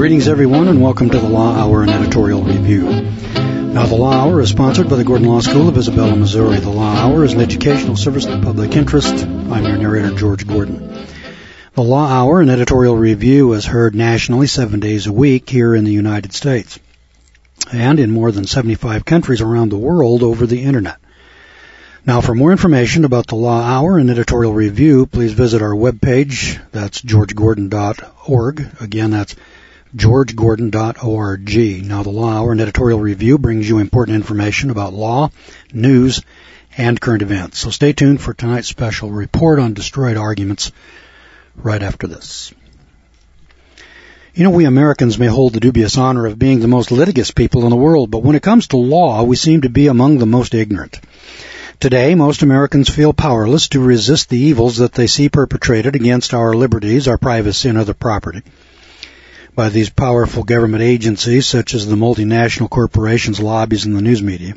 Greetings, everyone, and welcome to the Law Hour and Editorial Review. Now, the Law Hour is sponsored by the Gordon Law School of Isabella, Missouri. The Law Hour is an educational service of the public interest. I'm your narrator, George Gordon. The Law Hour and Editorial Review is heard nationally 7 days a week here in the United States and in more than 75 countries around the world over the Internet. Now, for more information about the Law Hour and Editorial Review, please visit our webpage. That's georgegordon.org. Again, that's georgegordon.org. Now, the Law Hour and Editorial Review brings you important information about law, news, and current events. So stay tuned for tonight's special report on destroyed arguments right after this. You know, we Americans may hold the dubious honor of being the most litigious people in the world, but when it comes to law, we seem to be among the most ignorant. Today, most Americans feel powerless to resist the evils that they see perpetrated against our liberties, our privacy, and other property by these powerful government agencies such as the multinational corporations, lobbies, and the news media.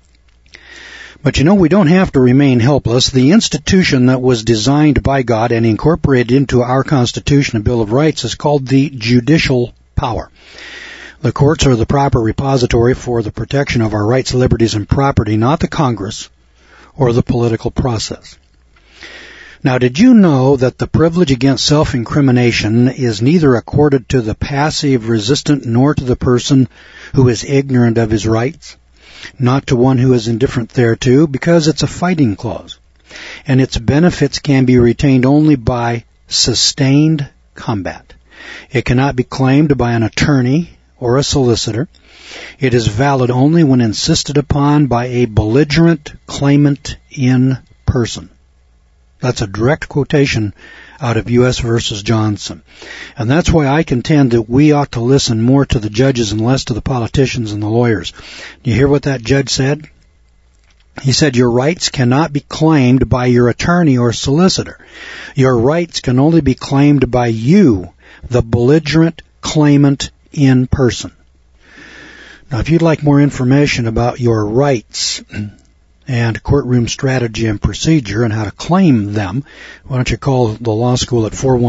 But you know, we don't have to remain helpless. The institution that was designed by God and incorporated into our Constitution and Bill of Rights is called the judicial power. The courts are the proper repository for the protection of our rights, liberties, and property, not the Congress or the political process. Now, did you know that the privilege against self-incrimination is neither accorded to the passive resistant nor to the person who is ignorant of his rights, not to one who is indifferent thereto, because it's a fighting clause, and its benefits can be retained only by sustained combat. It cannot be claimed by an attorney or a solicitor. It is valid only when insisted upon by a belligerent claimant in person. That's a direct quotation out of U.S. versus Johnson. And that's why I contend that we ought to listen more to the judges and less to the politicians and the lawyers. Do you hear what that judge said? He said, your rights cannot be claimed by your attorney or solicitor. Your rights can only be claimed by you, the belligerent claimant in person. Now, if you'd like more information about your rights and courtroom strategy and procedure and how to claim them, why don't you call the law school at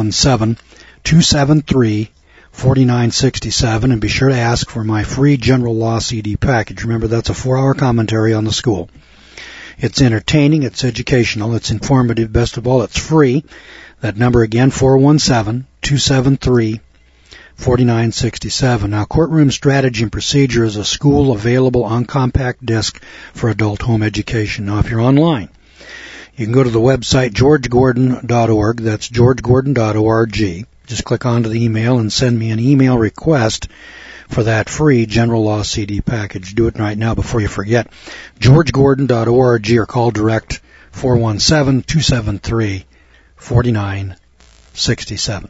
417-273-4967 and be sure to ask for my free general law CD package. Remember, that's a 4-hour commentary on the school. It's entertaining, it's educational, it's informative, best of all, it's free. That number again, 417-273-4967. Now, Courtroom Strategy and Procedure is a school available on compact disc for adult home education. Now, if you're online, you can go to the website georgegordon.org. That's georgegordon.org. Just click onto the email and send me an email request for that free general law CD package. Do it right now before you forget. georgegordon.org or call direct 417-273-4967.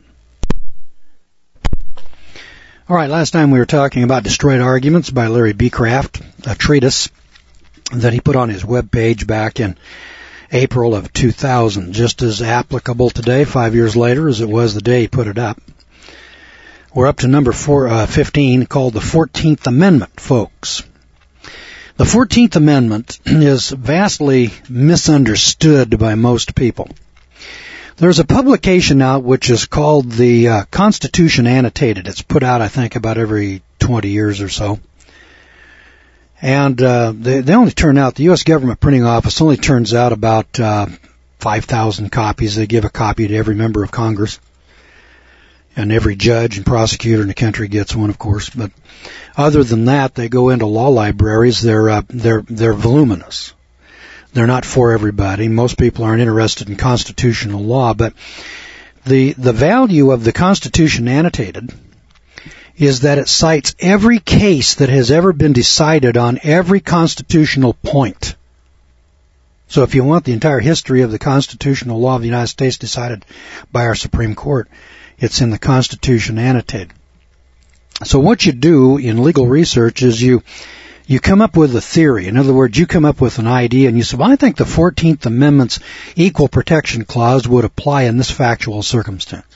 All right, last time we were talking about Destroyed Arguments by Larry B. Craft, a treatise that he put on his webpage back in April of 2000, just as applicable today, 5 years later, as it was the day he put it up. We're up to number 15, called the 14th Amendment, folks. The 14th Amendment is vastly misunderstood by most people. There's a publication out which is called the Constitution Annotated. It's put out, I think, about every 20 years or so. And they only turn out, the U.S. Government Printing Office only turns out about 5,000 copies. They give a copy to every member of Congress. And every judge and prosecutor in the country gets one, of course. But other than that, they go into law libraries. They're voluminous. They're not for everybody. Most people aren't interested in constitutional law, but the value of the Constitution Annotated is that it cites every case that has ever been decided on every constitutional point. So if you want the entire history of the constitutional law of the United States decided by our Supreme Court, it's in the Constitution Annotated. So what you do in legal research is you come up with a theory. In other words, you come up with an idea and you say, well, I think the 14th Amendment's Equal Protection Clause would apply in this factual circumstance.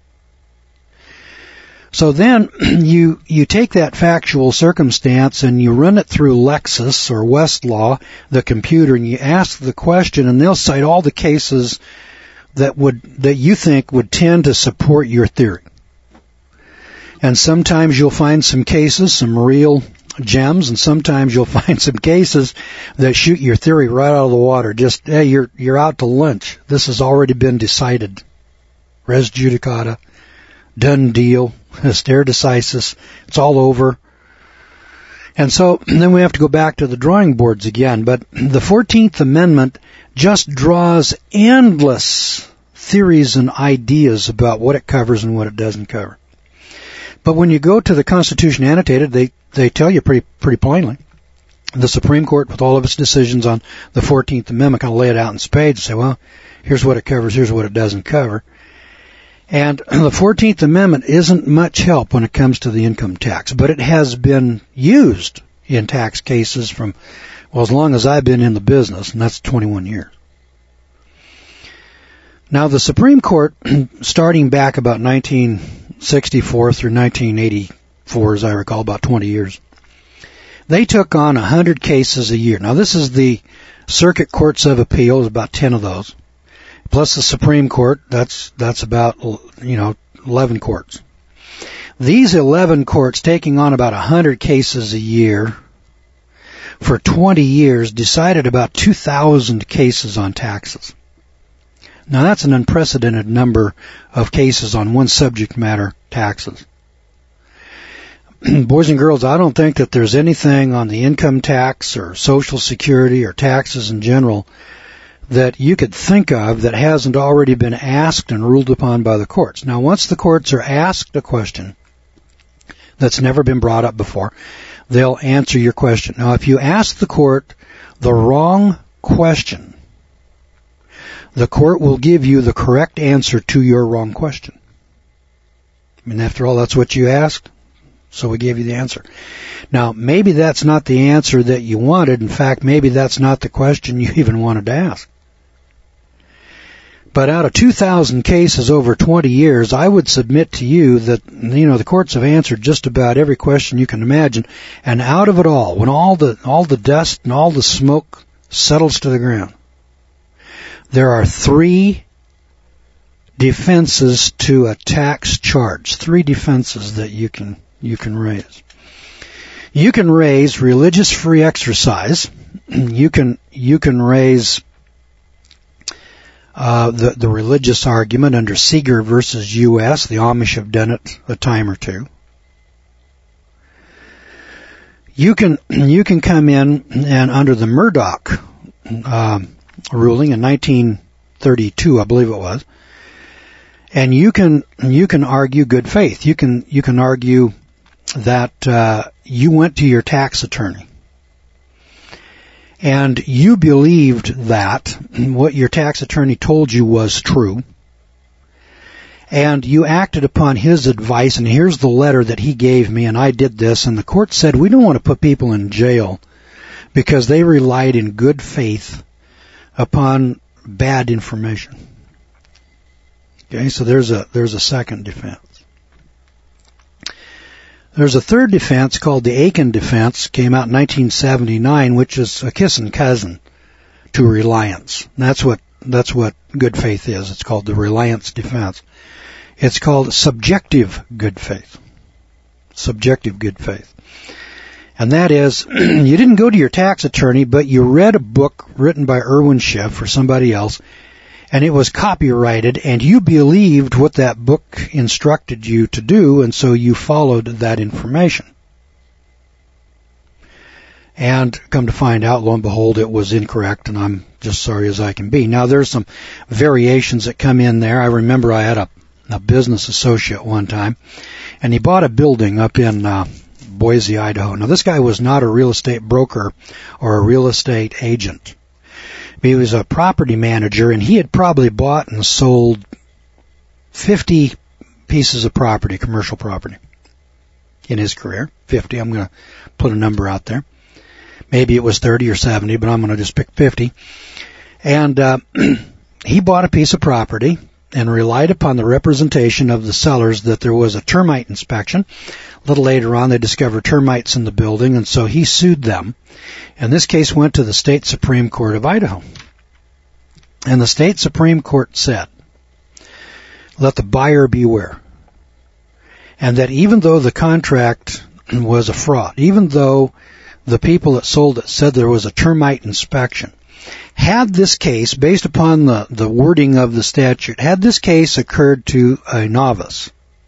So then you take that factual circumstance and you run it through Lexis or Westlaw, the computer, and you ask the question, and they'll cite all the cases that you think would tend to support your theory. And sometimes you'll find some cases, some real gems, and sometimes you'll find some cases that shoot your theory right out of the water. Just, hey, you're out to lunch. This has already been decided. Res judicata, done deal, stare decisis, it's all over. And so then we have to go back to the drawing boards again. But the 14th Amendment just draws endless theories and ideas about what it covers and what it doesn't cover. But when you go to the Constitution annotated, they tell you pretty plainly. The Supreme Court, with all of its decisions on the 14th Amendment, kind of lay it out in spades and say, well, here's what it covers, here's what it doesn't cover. And the 14th Amendment isn't much help when it comes to the income tax, but it has been used in tax cases from, well, as long as I've been in the business, and that's 21 years. Now, the Supreme Court, starting back about 1964 through 1984, as I recall, about 20 years, they took on 100 cases a year. Now, this is the Circuit Courts of Appeals, about 10 of those, plus the Supreme Court. That's about 11 courts. These 11 courts, taking on about 100 cases a year for 20 years, decided about 2,000 cases on taxes. Now, that's an unprecedented number of cases on one subject matter, taxes. Boys and girls, I don't think that there's anything on the income tax or Social Security or taxes in general that you could think of that hasn't already been asked and ruled upon by the courts. Now, once the courts are asked a question that's never been brought up before, they'll answer your question. Now, if you ask the court the wrong question, the court will give you the correct answer to your wrong question. I mean, after all, that's what you asked, so we gave you the answer. Now, maybe that's not the answer that you wanted. In fact, maybe that's not the question you even wanted to ask. But out of 2,000 cases over 20 years, I would submit to you that, the courts have answered just about every question you can imagine. And out of it all, when all the dust and all the smoke settles to the ground, there are 3 defenses to a tax charge. 3 defenses that you can raise. You can raise religious free exercise. You can raise the religious argument under Seeger versus U.S. The Amish have done it a time or two. You can come in and under the Murdoch ruling in 1932, I believe it was, and you can argue good faith. You can argue that you went to your tax attorney and you believed that what your tax attorney told you was true, and you acted upon his advice, and here's the letter that he gave me, and I did this, and the court said we don't want to put people in jail because they relied in good faith upon bad information. Okay, so there's a second defense. There's a third defense called the Aiken defense, came out in 1979, which is a kissing cousin to reliance. That's what good faith is. It's called the reliance defense. It's called subjective good faith. Subjective good faith. And that is, you didn't go to your tax attorney, but you read a book written by Irwin Schiff or somebody else, and it was copyrighted, and you believed what that book instructed you to do, and so you followed that information. And come to find out, lo and behold, it was incorrect, and I'm just sorry as I can be. Now, there's some variations that come in there. I remember I had a business associate one time, and he bought a building up in Boise, Idaho. Now, this guy was not a real estate broker or a real estate agent. He was a property manager, and he had probably bought and sold 50 pieces of property, commercial property, in his career. 50, I'm going to put a number out there. Maybe it was 30 or 70, but I'm going to just pick 50. And he bought a piece of property and relied upon the representation of the sellers that there was a termite inspection. A little later on, they discovered termites in the building, and so he sued them. And this case went to the State Supreme Court of Idaho. And the State Supreme Court said, let the buyer beware. and that even though the contract was a fraud, even though the people that sold it said there was a termite inspection, had this case, based upon the wording of the statute, had this case occurred to a novice,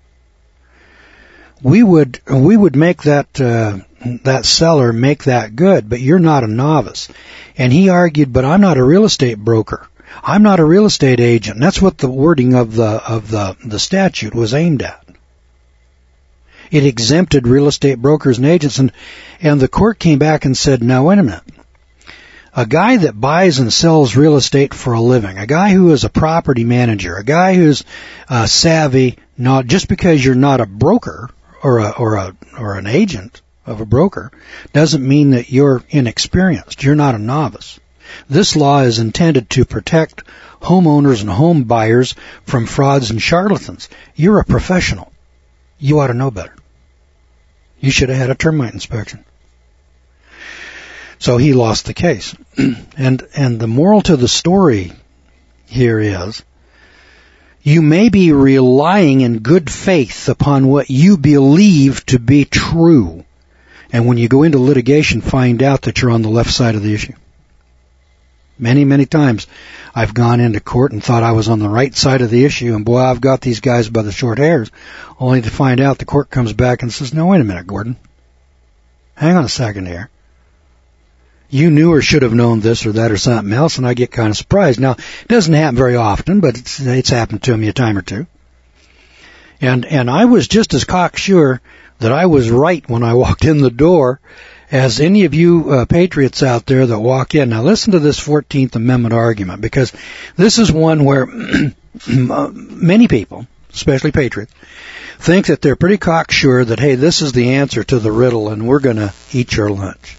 we would make that seller make that good, but you're not a novice. And he argued, but I'm not a real estate broker. I'm not a real estate agent. And that's what the wording of the statute was aimed at. It exempted real estate brokers and agents, and the court came back and said, now wait a minute. A guy that buys and sells real estate for a living, a guy who is a property manager, a guy who's savvy, not just because you're not a broker or an agent of a broker, doesn't mean that you're inexperienced. You're not a novice. This law is intended to protect homeowners and home buyers from frauds and charlatans. You're a professional. You ought to know better. You should have had a termite inspection. So he lost the case. And the moral to the story here is, you may be relying in good faith upon what you believe to be true. And when you go into litigation, find out that you're on the left side of the issue. Many, many times I've gone into court and thought I was on the right side of the issue, and boy, I've got these guys by the short hairs, only to find out the court comes back and says, no, wait a minute, Gordon. Hang on a second here. You knew or should have known this or that or something else, and I get kind of surprised. Now, it doesn't happen very often, but it's happened to me a time or two. And I was just as cocksure that I was right when I walked in the door as any of you patriots out there that walk in. Now, listen to this 14th Amendment argument, because this is one where many people, especially patriots, think that they're pretty cocksure that, hey, this is the answer to the riddle, and we're going to eat your lunch.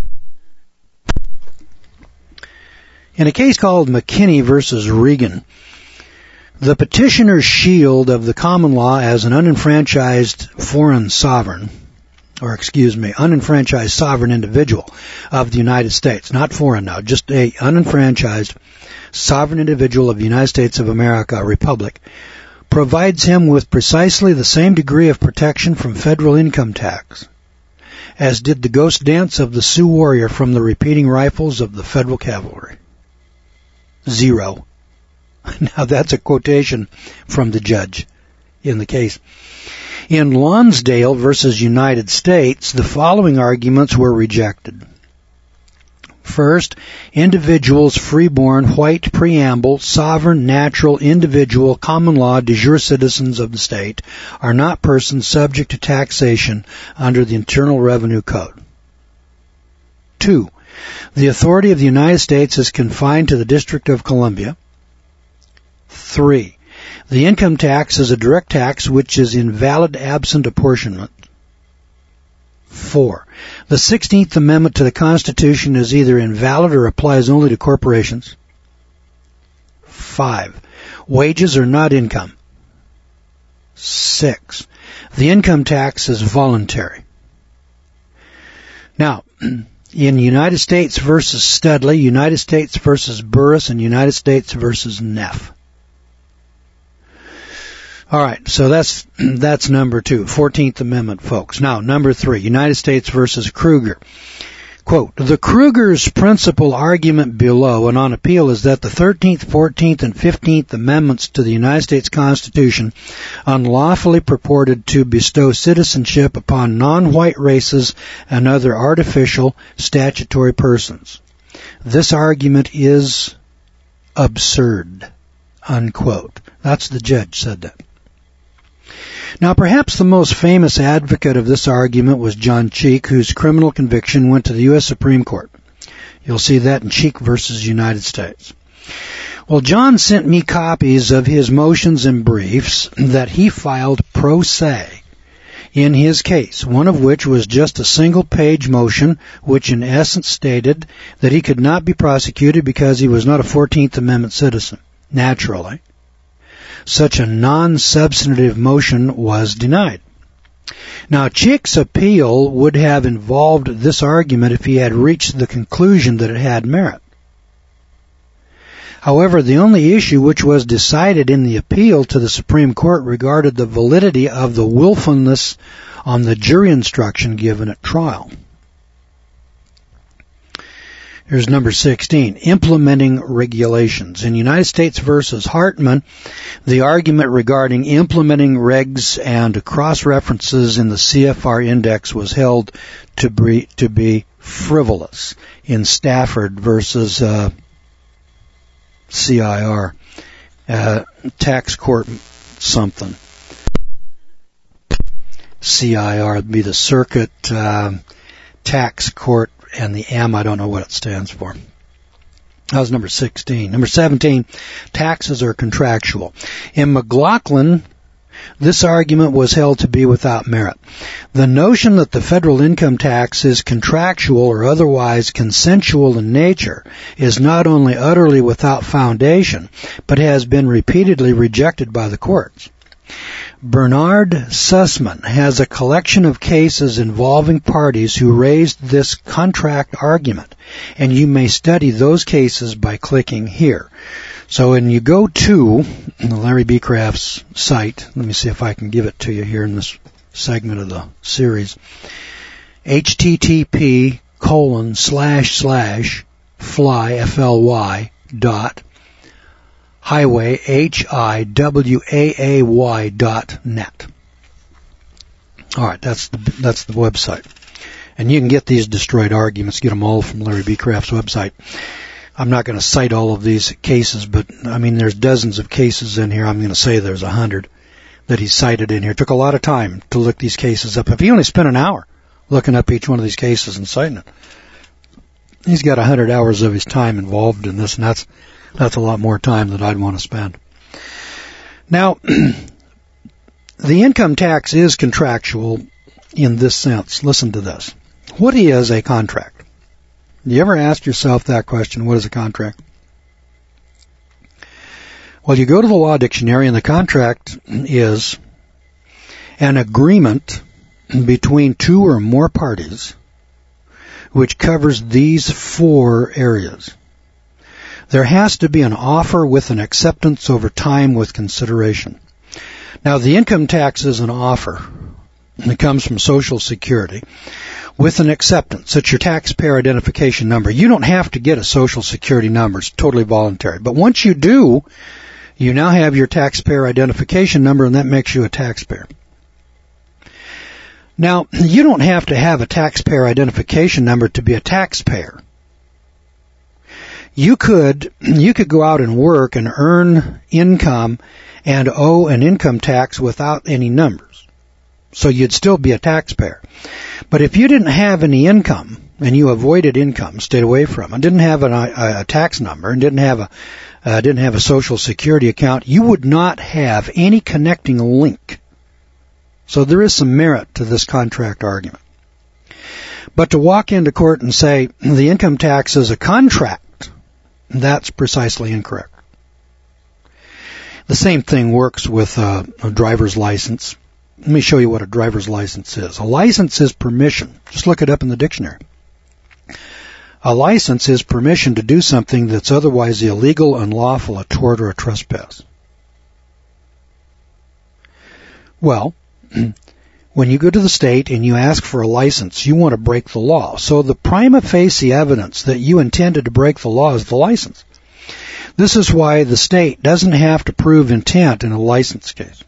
In a case called McKinney versus Regan, the petitioner's shield of the common law as an unenfranchised unenfranchised sovereign individual of the United States, not foreign now, just a unenfranchised sovereign individual of the United States of America, a republic, provides him with precisely the same degree of protection from federal income tax as did the ghost dance of the Sioux warrior from the repeating rifles of the federal cavalry. Zero. Now that's a quotation from the judge in the case. In Lonsdale versus United States, the following arguments were rejected. First, individuals freeborn, white, preamble, sovereign, natural, individual, common law, de jure citizens of the state are not persons subject to taxation under the Internal Revenue Code. 2. The authority of the United States is confined to the District of Columbia. 3. The income tax is a direct tax which is invalid absent apportionment. 4. The 16th Amendment to the Constitution is either invalid or applies only to corporations. 5. Wages are not income. 6. The income tax is voluntary. Now, in United States versus Studley, United States versus Burris, and United States versus Neff. All right, so that's number 2, 14th Amendment, folks. Now, number 3, United States versus Kruger. Quote, the Kruger's principal argument below and on appeal is that the 13th, 14th, and 15th Amendments to the United States Constitution unlawfully purported to bestow citizenship upon non-white races and other artificial statutory persons. This argument is absurd, unquote. That's the judge said that. Now, perhaps the most famous advocate of this argument was John Cheek, whose criminal conviction went to the U.S. Supreme Court. You'll see that in Cheek versus United States. Well, John sent me copies of his motions and briefs that he filed pro se in his case, one of which was just a single-page motion which in essence stated that he could not be prosecuted because he was not a 14th Amendment citizen. Naturally, such a non-substantive motion was denied. Now, Cheek's appeal would have involved this argument if he had reached the conclusion that it had merit. However, the only issue which was decided in the appeal to the Supreme Court regarded the validity of the willfulness on the jury instruction given at trial. Here's number 16, implementing regulations. In United States versus Hartman, the argument regarding implementing regs and cross-references in the CFR index was held to be frivolous. In Stafford versus CIR, tax court something. CIR would be the Circuit Tax Court, and the M, I don't know what it stands for. That was number 16. Number 17, taxes are contractual. In McLaughlin, this argument was held to be without merit. The notion that the federal income tax is contractual or otherwise consensual in nature is not only utterly without foundation, but has been repeatedly rejected by the courts. Bernard Sussman has a collection of cases involving parties who raised this contract argument, and you may study those cases by clicking here. So when you go to Larry B. Craft's site, let me see if I can give it to you here in this segment of the series, http://fly, F-L-Y, dot, highway, HIWAAY.net. All right, that's the website. And you can get these destroyed arguments, get them all from Larry B. Craft's website. I'm not going to cite all of these cases, but, I mean, there's dozens of cases in here. I'm going to say there's 100 that he cited in here. It took a lot of time to look these cases up. If he only spent an hour looking up each one of these cases and citing it, he's got 100 hours of his time involved in this, and that's a lot more time than I'd want to spend. Now, the income tax is contractual in this sense. Listen to this. What is a contract? Do you ever ask yourself that question? What is a contract? Well, you go to the law dictionary, and the contract is an agreement between two or more parties which covers these four areas. There has to be an offer with an acceptance over time with consideration. Now, the income tax is an offer, and it comes from Social Security, with an acceptance. It's your taxpayer identification number. You don't have to get a Social Security number. It's totally voluntary. But once you do, you now have your taxpayer identification number, and that makes you a taxpayer. Now, you don't have to have a taxpayer identification number to be a taxpayer. You could go out and work and earn income and owe an income tax without any numbers. So you'd still be a taxpayer. But if you didn't have any income and you avoided income, stayed away from it, didn't have a tax number and didn't have a Social Security account, you would not have any connecting link. So there is some merit to this contract argument. But to walk into court and say the income tax is a contract, that's precisely incorrect. The same thing works with a driver's license. Let me show you what a driver's license is. A license is permission. Just look it up in the dictionary. A license is permission to do something that's otherwise illegal, unlawful, a tort, or a trespass. Well, when you go to the state and you ask for a license, you want to break the law. So the prima facie evidence that you intended to break the law is the license. This is why the state doesn't have to prove intent in a license case.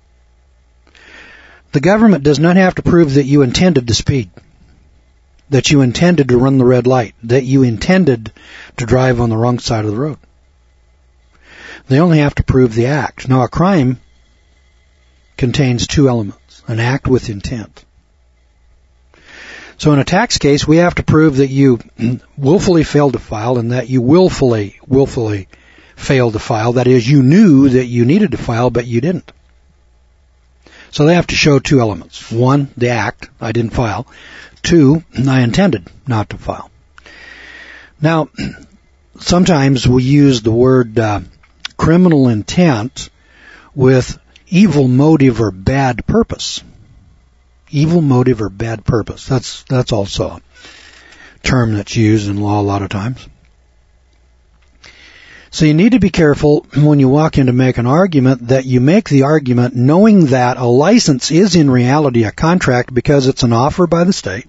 The government does not have to prove that you intended to speed, that you intended to run the red light, that you intended to drive on the wrong side of the road. They only have to prove the act. Now, a crime contains two elements, an act with intent. So in a tax case, we have to prove that you willfully failed to file and that you willfully failed to file. That is, you knew that you needed to file, but you didn't. So they have to show two elements. One, the act, I didn't file. Two, I intended not to file. Now, sometimes we use the word criminal intent with evil motive or bad purpose. Evil motive or bad purpose. That's also a term that's used in law a lot of times. So you need to be careful when you walk in to make an argument that you make the argument knowing that a license is in reality a contract because it's an offer by the state.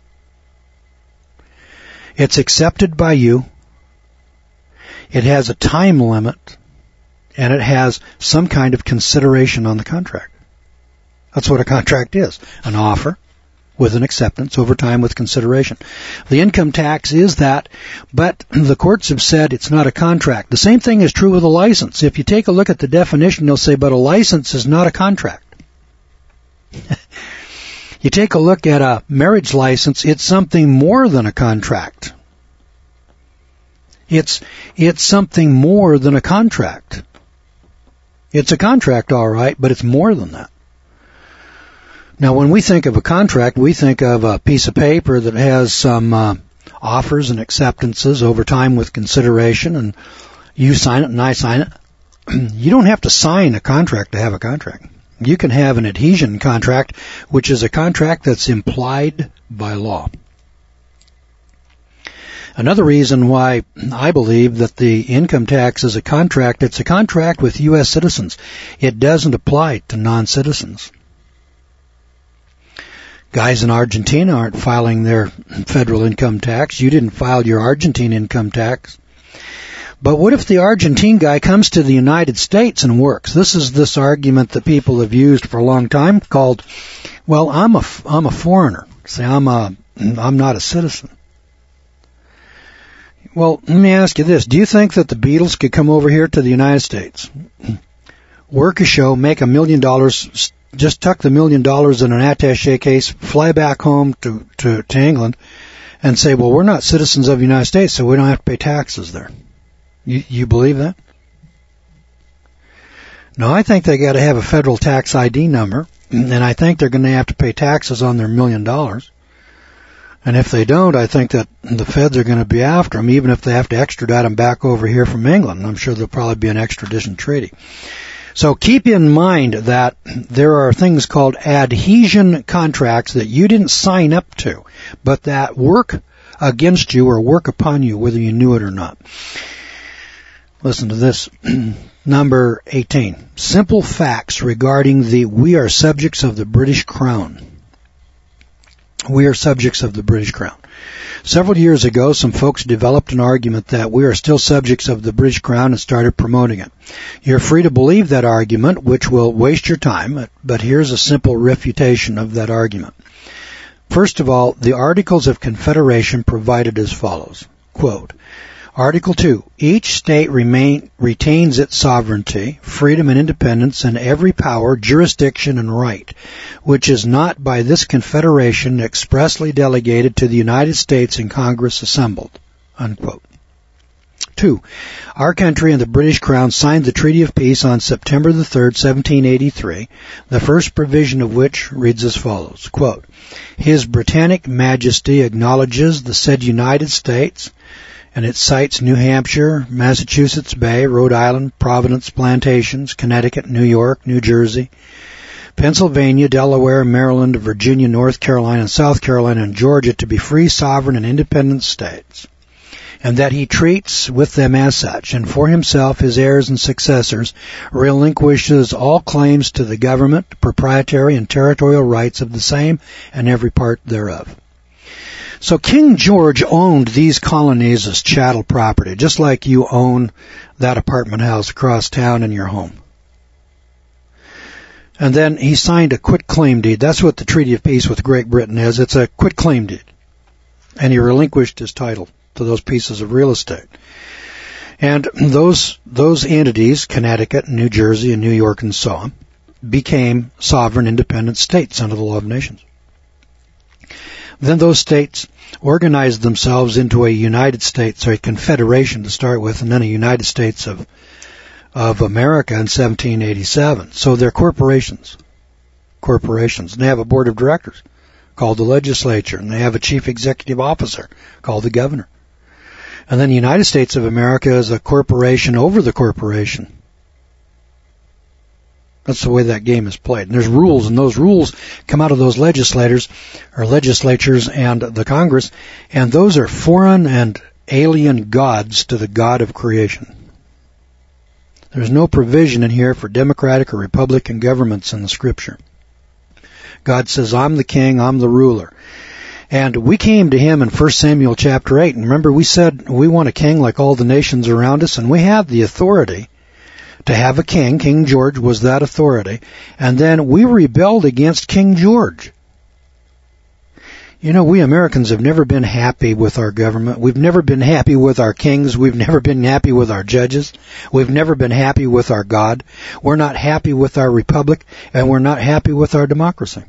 It's accepted by you. It has a time limit, and it has some kind of consideration on the contract. That's what a contract is, an offer with an acceptance over time with consideration. The income tax is that, but the courts have said it's not a contract. The same thing is true with a license. If you take a look at the definition, they'll say, but a license is not a contract. You take a look at a marriage license, it's something more than a contract. It's something more than a contract. It's a contract, all right, but it's more than that. Now, when we think of a contract, we think of a piece of paper that has some offers and acceptances over time with consideration, and you sign it and I sign it. You don't have to sign a contract to have a contract. You can have an adhesion contract, which is a contract that's implied by law. Another reason why I believe that the income tax is a contract, it's a contract with U.S. citizens. It doesn't apply to non-citizens. Guys in Argentina aren't filing their federal income tax. You didn't file your Argentine income tax. But what if the Argentine guy comes to the United States and works? This is this argument that people have used for a long time called, well, I'm a foreigner. Say, I'm not a citizen. Well, let me ask you this. Do you think that the Beatles could come over here to the United States, work a show, make $1 million, just tuck the $1 million in an attaché case, fly back home to England, and say, well, we're not citizens of the United States, so we don't have to pay taxes there? You believe that? No, I think they got to have a federal tax ID number, and I think they're going to have to pay taxes on their $1 million. And if they don't, I think that the feds are going to be after them, even if they have to extradite them back over here from England. I'm sure there'll probably be an extradition treaty. So keep in mind that there are things called adhesion contracts that you didn't sign up to, but that work against you or work upon you, whether you knew it or not. Listen to this. Number 18. Simple facts regarding we are subjects of the British Crown. We are subjects of the British Crown. Several years ago, some folks developed an argument that we are still subjects of the British Crown and started promoting it. You're free to believe that argument, which will waste your time, but here's a simple refutation of that argument. First of all, the Articles of Confederation provided as follows. Quote, Article 2, each state retains its sovereignty, freedom and independence, and every power, jurisdiction, and right, which is not by this confederation expressly delegated to the United States in Congress assembled. Unquote. 2. Our country and the British Crown signed the Treaty of Peace on September the 3rd, 1783, the first provision of which reads as follows. Quote, His Britannic Majesty acknowledges the said United States, and it cites New Hampshire, Massachusetts Bay, Rhode Island, Providence Plantations, Connecticut, New York, New Jersey, Pennsylvania, Delaware, Maryland, Virginia, North Carolina, and South Carolina, and Georgia to be free, sovereign, and independent states, and that he treats with them as such, and for himself, his heirs, and successors, relinquishes all claims to the government, proprietary, and territorial rights of the same and every part thereof. So King George owned these colonies as chattel property, just like you own that apartment house across town in your home. And then he signed a quitclaim deed. That's what the Treaty of Peace with Great Britain is. It's a quitclaim deed. And he relinquished his title to those pieces of real estate. And those entities, Connecticut, New Jersey, and New York, and so on, became sovereign independent states under the law of nations. Then those states organized themselves into a United States, or a confederation to start with, and then a United States of America in 1787. So they're corporations. And they have a board of directors called the legislature, and they have a chief executive officer called the governor. And then the United States of America is a corporation over the corporation. That's the way that game is played. And there's rules, and those rules come out of those legislators and the Congress, and those are foreign and alien gods to the God of creation. There's no provision in here for Democratic or Republican governments in the Scripture. God says, I'm the king, I'm the ruler. And we came to him in 1 Samuel chapter 8. And remember, we said we want a king like all the nations around us, and we have the authority to have a king. King George was that authority. And then we rebelled against King George. You know, we Americans have never been happy with our government. We've never been happy with our kings. We've never been happy with our judges. We've never been happy with our God. We're not happy with our republic, and we're not happy with our democracy.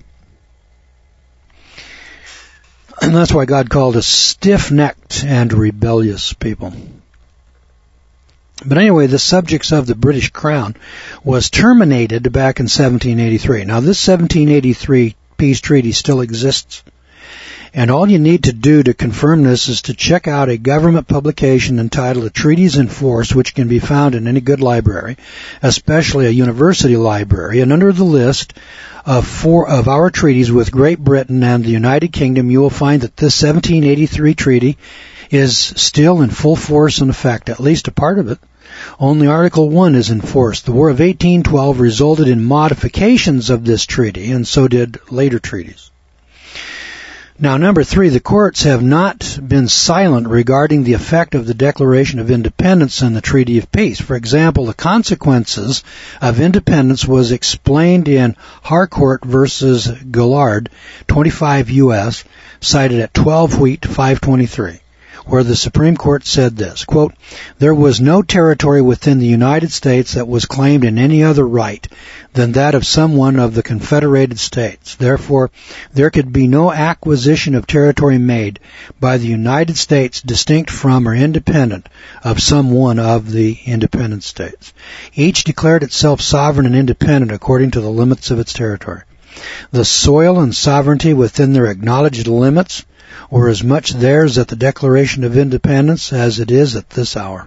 And that's why God called us stiff-necked and rebellious people. But anyway, the subjects of the British Crown was terminated back in 1783. Now, this 1783 peace treaty still exists. And all you need to do to confirm this is to check out a government publication entitled A Treaties in Force, which can be found in any good library, especially a university library. And under the list of our treaties with Great Britain and the United Kingdom, you will find that this 1783 treaty is still in full force and effect, at least a part of it. Only Article 1 is in force. The War of 1812 resulted in modifications of this treaty, and so did later treaties. Now, number 3, the courts have not been silent regarding the effect of the Declaration of Independence and the Treaty of Peace. For example, the consequences of independence was explained in Harcourt versus Gillard, 25 U.S., cited at 12 Wheat 523. Where the Supreme Court said this, quote, there was no territory within the United States that was claimed in any other right than that of someone of the Confederated States. Therefore, there could be no acquisition of territory made by the United States distinct from or independent of some one of the independent states. Each declared itself sovereign and independent according to the limits of its territory. The soil and sovereignty within their acknowledged limits were as much theirs at the Declaration of Independence as it is at this hour.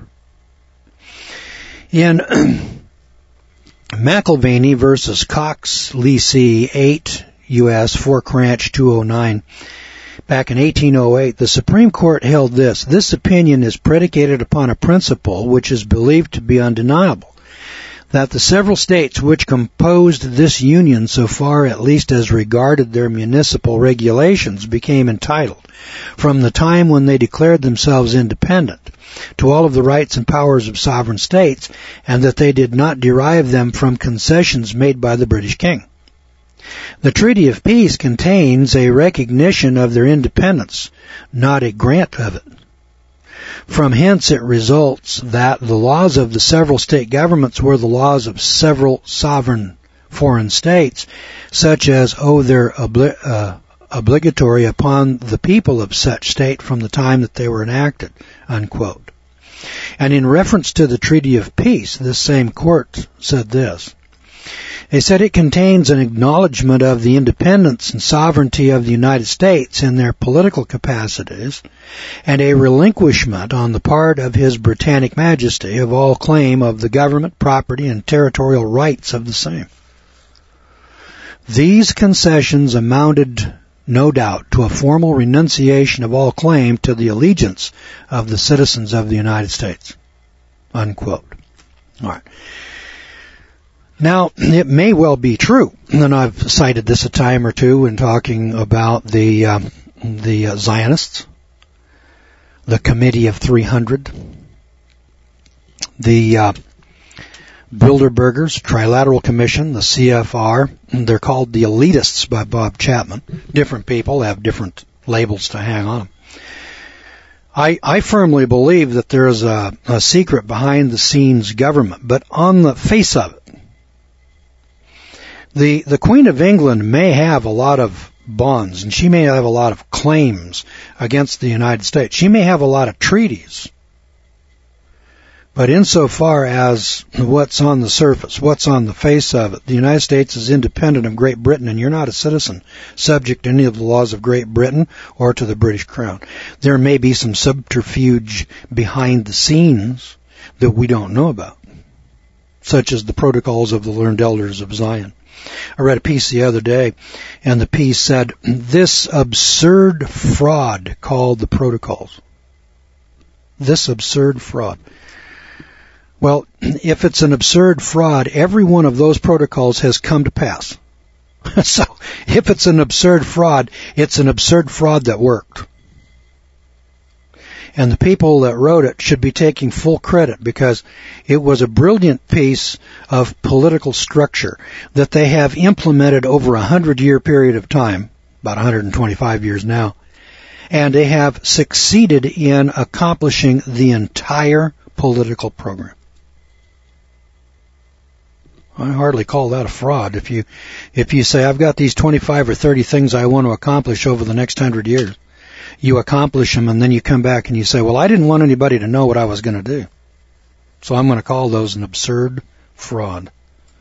In McIlvaney versus Cox Lisi 8 U.S. Fork Ranch 209, back in 1808, the Supreme Court held this. This opinion is predicated upon a principle which is believed to be undeniable, that the several states which composed this union, so far at least as regarded their municipal regulations, became entitled, from the time when they declared themselves independent, to all of the rights and powers of sovereign states, and that they did not derive them from concessions made by the British King. The Treaty of Peace contains a recognition of their independence, not a grant of it. From hence it results that the laws of the several state governments were the laws of several sovereign foreign states, such as owe their obligatory upon the people of such state from the time that they were enacted, unquote. And in reference to the Treaty of Peace, this same court said this. They said it contains an acknowledgement of the independence and sovereignty of the United States in their political capacities, and a relinquishment on the part of His Britannic Majesty of all claim of the government, property, and territorial rights of the same. These concessions amounted, no doubt, to a formal renunciation of all claim to the allegiance of the citizens of the United States, unquote. All right. Now, it may well be true, and I've cited this a time or two in talking about the Zionists, the Committee of 300, the Bilderbergers, Trilateral Commission, the CFR. They're called the Elitists by Bob Chapman. Different people have different labels to hang on them. I firmly believe that there is a secret behind-the-scenes government, but on the face of it, the Queen of England may have a lot of bonds, and she may have a lot of claims against the United States. She may have a lot of treaties. But insofar as what's on the surface, what's on the face of it, the United States is independent of Great Britain, and you're not a citizen subject to any of the laws of Great Britain or to the British Crown. There may be some subterfuge behind the scenes that we don't know about, such as the protocols of the learned elders of Zion. I read a piece the other day, and the piece said, this absurd fraud called the protocols. This absurd fraud. Well, if it's an absurd fraud, every one of those protocols has come to pass. So, if it's an absurd fraud, it's an absurd fraud that worked. And the people that wrote it should be taking full credit because it was a brilliant piece of political structure that they have implemented over a 100-year period of time, about 125 years now, and they have succeeded in accomplishing the entire political program. I hardly call that a fraud. If you say, I've got these 25 or 30 things I want to accomplish over the next 100 years, you accomplish them, and then you come back and you say, well, I didn't want anybody to know what I was going to do, so I'm going to call those an absurd fraud.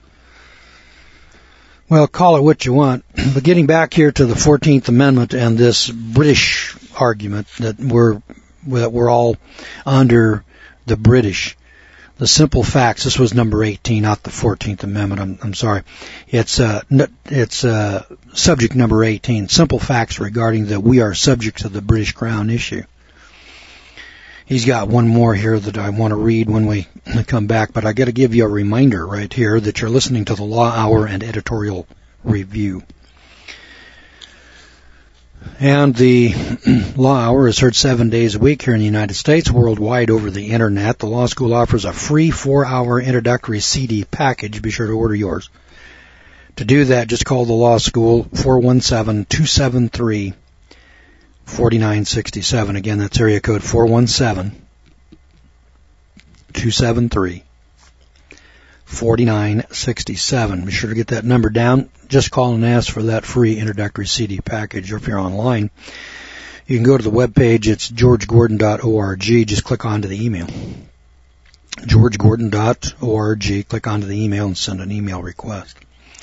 Well, call it what you want, but getting back here to the 14th Amendment and this British argument that we're all under the British. The simple facts. This was number 18, not the 14th Amendment. I'm sorry. It's subject number 18. Simple facts regarding that we are subject to the British Crown issue. He's got one more here that I want to read when we come back, but I got to give you a reminder right here that you're listening to the Law Hour and Editorial Review. And the Law Hour is heard 7 days a week here in the United States, worldwide over the Internet. The Law School offers a free 4-hour introductory CD package. Be sure to order yours. To do that, just call the Law School, 417-273-4967. Again, that's area code 417-273-4967. Be sure to get that number down. Just call and ask for that free introductory CD package. Or if you're online, you can go to the webpage. It's georgegordon.org. Just click onto the email. georgegordon.org. Click onto the email and send an email request.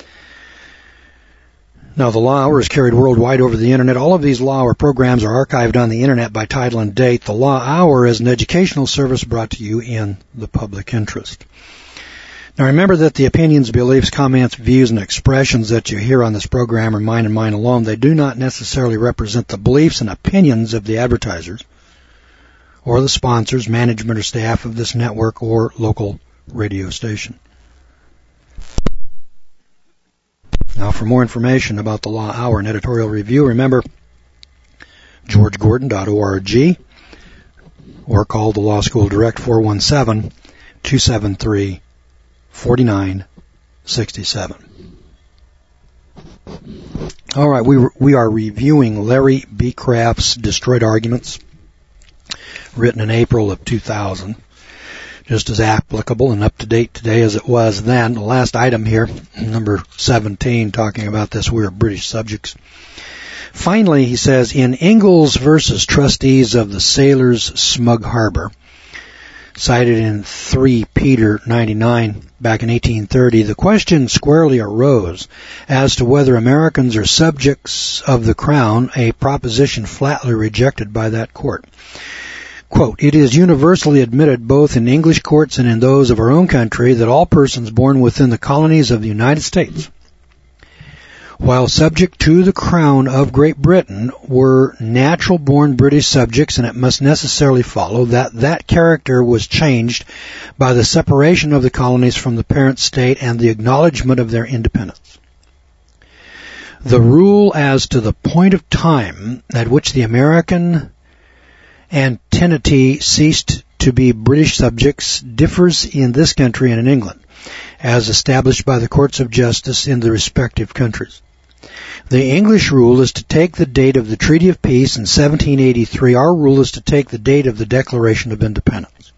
Now, the Law Hour is carried worldwide over the Internet. All of these Law Hour programs are archived on the Internet by title and date. The Law Hour is an educational service brought to you in the public interest. Now, remember that the opinions, beliefs, comments, views, and expressions that you hear on this program are mine and mine alone. They do not necessarily represent the beliefs and opinions of the advertisers or the sponsors, management, or staff of this network or local radio station. Now, for more information about the Law Hour and Editorial Review, remember georgegordon.org or call the Law School Direct 417-273-4967. All right, we are reviewing Larry B. Craft's Destroyed Arguments, written in April of 2000. Just as applicable and up to date today as it was then. The last item here, number 17, talking about this, we're British subjects. Finally, he says, in Ingalls versus Trustees of the Sailors' Smug Harbor, cited in 3 Peter 99 back in 1830, the question squarely arose as to whether Americans are subjects of the Crown, a proposition flatly rejected by that court. Quote, it is universally admitted both in English courts and in those of our own country that all persons born within the colonies of the United States, while subject to the Crown of Great Britain, were natural-born British subjects, and it must necessarily follow that that character was changed by the separation of the colonies from the parent state and the acknowledgement of their independence. The rule as to the point of time at which the American entity ceased to be British subjects differs in this country and in England, as established by the courts of justice in the respective countries. The English rule is to take the date of the Treaty of Peace in 1783. Our rule is to take the date of the Declaration of Independence.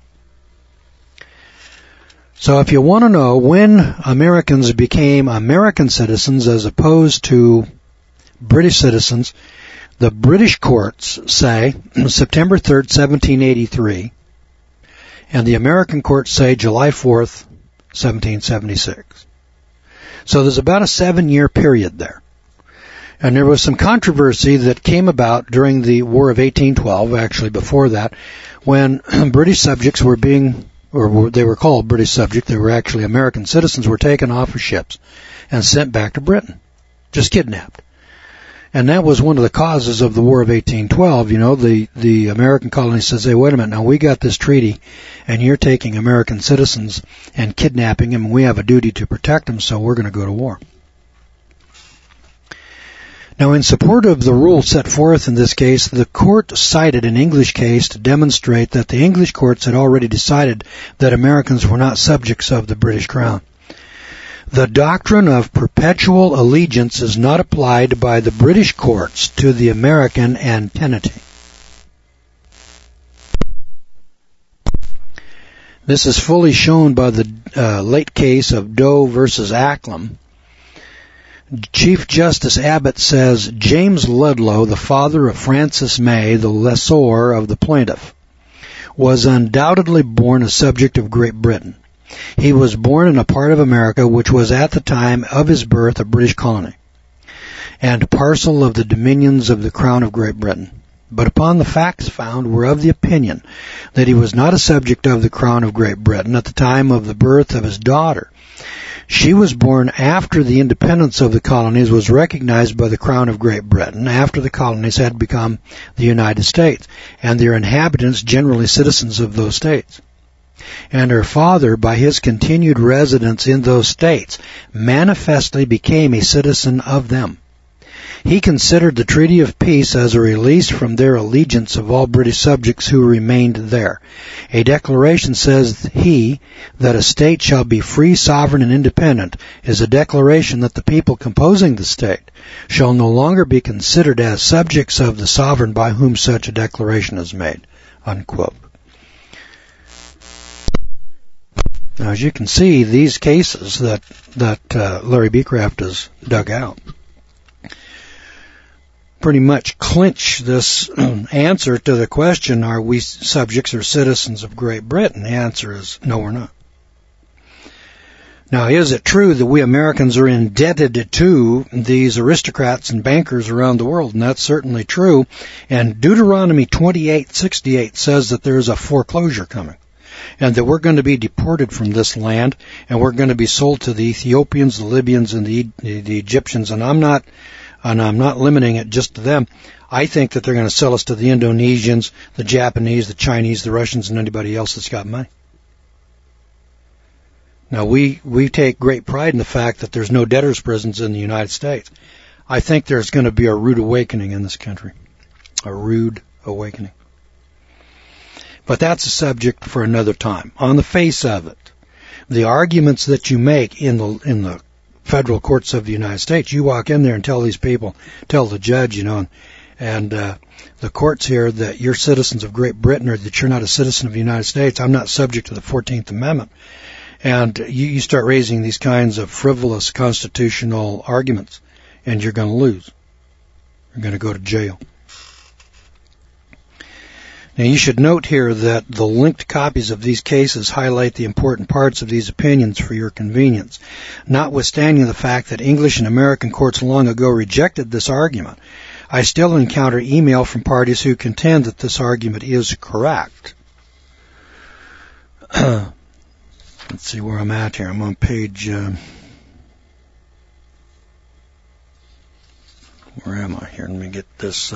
So if you want to know when Americans became American citizens as opposed to British citizens, the British courts say September 3rd, 1783, and the American courts say July 4th, 1776. So there's about a 7-year period there. And there was some controversy that came about during the War of 1812, actually before that, when British subjects were they were called British subjects, they were actually American citizens, were taken off of ships and sent back to Britain, just kidnapped. And that was one of the causes of the War of 1812. You know, the American colony says, hey, wait a minute, now we got this treaty, and you're taking American citizens and kidnapping them, and we have a duty to protect them, so we're going to go to war. Now, in support of the rule set forth in this case, the court cited an English case to demonstrate that the English courts had already decided that Americans were not subjects of the British Crown. The doctrine of perpetual allegiance is not applied by the British courts to the American entity. This is fully shown by the late case of Doe versus Acklam. Chief Justice Abbott says, James Ludlow, the father of Francis May, the lessor of the plaintiff, was undoubtedly born a subject of Great Britain. He was born in a part of America which was at the time of his birth a British colony, and parcel of the dominions of the Crown of Great Britain. But upon the facts found were of the opinion that he was not a subject of the Crown of Great Britain at the time of the birth of his daughter. She was born after the independence of the colonies was recognized by the Crown of Great Britain, after the colonies had become the United States, and their inhabitants generally citizens of those states. And her father, by his continued residence in those states, manifestly became a citizen of them. He considered the Treaty of Peace as a release from their allegiance of all British subjects who remained there. A declaration, says he, that a state shall be free, sovereign, and independent is a declaration that the people composing the state shall no longer be considered as subjects of the sovereign by whom such a declaration is made. Unquote. Now, as you can see, these cases that Larry Beecraft has dug out pretty much clinch this answer to the question, are we subjects or citizens of Great Britain? The answer is no, we're not. Now, is it true that we Americans are indebted to these aristocrats and bankers around the world? And that's certainly true. And Deuteronomy 28:68 says that there's a foreclosure coming, and that we're going to be deported from this land, and we're going to be sold to the Ethiopians, the Libyans, and the Egyptians. And I'm not limiting it just to them. I think that they're going to sell us to the Indonesians, the Japanese, the Chinese, the Russians, and anybody else that's got money. Now, we take great pride in the fact that there's no debtors' prisons in the United States. I think there's going to be a rude awakening in this country. A rude awakening. But that's a subject for another time. On the face of it, the arguments that you make in the federal courts of the United States, you walk in there and tell these people, tell the judge, and the courts here that you're citizens of Great Britain or that you're not a citizen of the United States. I'm not subject to the 14th Amendment. And you start raising these kinds of frivolous constitutional arguments, and you're going to lose. You're going to go to jail. Now, you should note here that the linked copies of these cases highlight the important parts of these opinions for your convenience. Notwithstanding the fact that English and American courts long ago rejected this argument, I still encounter email from parties who contend that this argument is correct. Let's see where I'm at here. I'm on page... where am I here? Let me get this...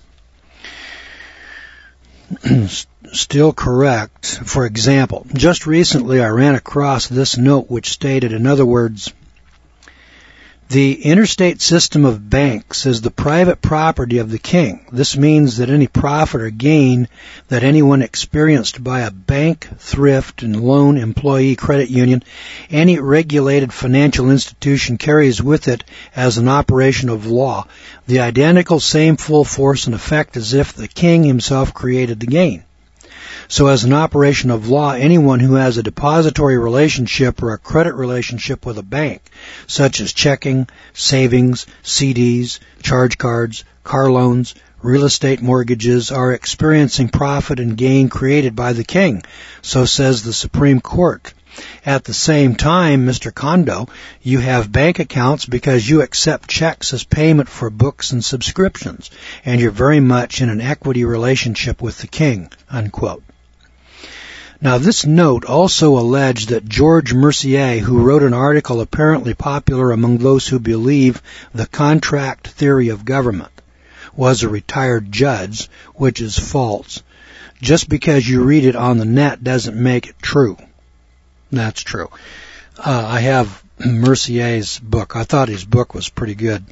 still correct. For example, just recently I ran across this note which stated, in other words, the interstate system of banks is the private property of the king. This means that any profit or gain that anyone experienced by a bank, thrift, and loan employee credit union, any regulated financial institution carries with it as an operation of law the identical same full force and effect as if the king himself created the gain. So as an operation of law, anyone who has a depository relationship or a credit relationship with a bank, such as checking, savings, CDs, charge cards, car loans, real estate mortgages, are experiencing profit and gain created by the king. So says the Supreme Court. At the same time, Mr. Kondo, you have bank accounts because you accept checks as payment for books and subscriptions, and you're very much in an equity relationship with the king, unquote. Now, this note also alleged that George Mercier, who wrote an article apparently popular among those who believe the contract theory of government, was a retired judge, which is false. Just because you read it on the net doesn't make it true. That's true. I have Mercier's book. I thought his book was pretty good.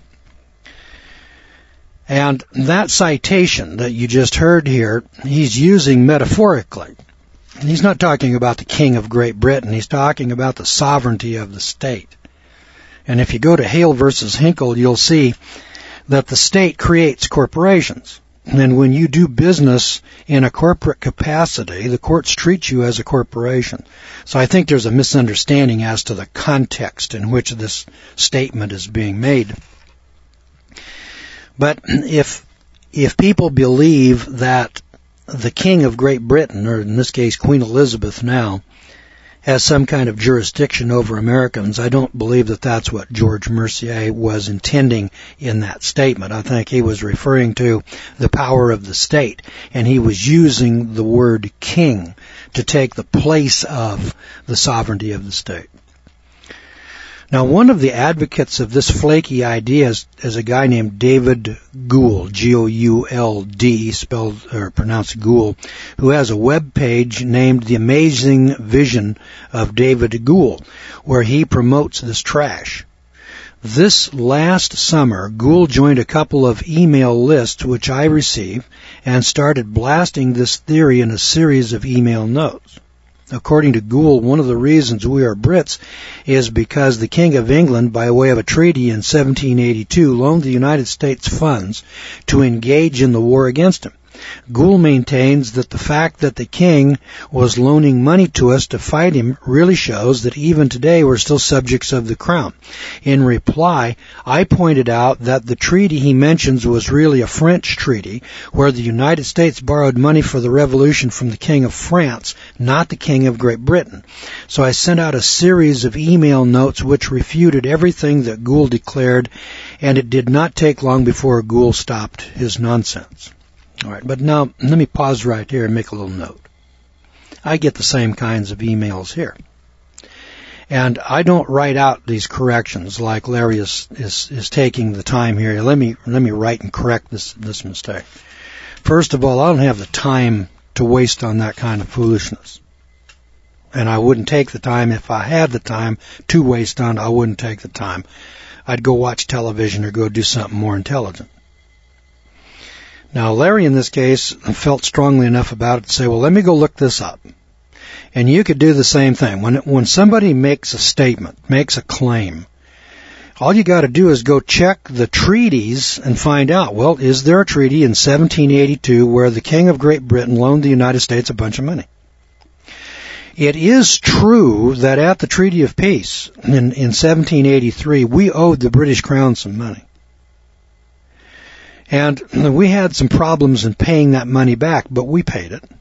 And that citation that you just heard here, he's using metaphorically. He's not talking about the King of Great Britain. He's talking about the sovereignty of the state. And if you go to Hale versus Hinkle, you'll see that the state creates corporations. And when you do business in a corporate capacity, the courts treat you as a corporation. So I think there's a misunderstanding as to the context in which this statement is being made. But if people believe that the King of Great Britain, or in this case Queen Elizabeth now, has some kind of jurisdiction over Americans, I don't believe that that's what George Mercier was intending in that statement. I think he was referring to the power of the state, and he was using the word king to take the place of the sovereignty of the state. Now, one of the advocates of this flaky idea is a guy named David Gould, G-O-U-L-D, spelled or pronounced Gould, who has a web page named The Amazing Vision of David Gould, where he promotes this trash. This last summer, Gould joined a couple of email lists which I received and started blasting this theory in a series of email notes. According to Gould, one of the reasons we are Brits is because the King of England, by way of a treaty in 1782, loaned the United States funds to engage in the war against him. Gould maintains that the fact that the king was loaning money to us to fight him really shows that even today we're still subjects of the crown. In reply, I pointed out that the treaty he mentions was really a French treaty where the United States borrowed money for the revolution from the King of France, not the King of Great Britain. So I sent out a series of email notes which refuted everything that Gould declared, and it did not take long before Gould stopped his nonsense. All right, but now let me pause right here and make a little note. I get the same kinds of emails here. And I don't write out these corrections like Larry is taking the time here. Let me write and correct this mistake. First of all, I don't have the time to waste on that kind of foolishness. And I wouldn't take the time. If I had the time to waste on, I wouldn't take the time. I'd go watch television or go do something more intelligent. Now, Larry, in this case, felt strongly enough about it to say, well, let me go look this up. And you could do the same thing. When somebody makes a statement, makes a claim, all you got to do is go check the treaties and find out, well, is there a treaty in 1782 where the King of Great Britain loaned the United States a bunch of money? It is true that at the Treaty of Peace in 1783, we owed the British Crown some money. And we had some problems in paying that money back, but we paid it.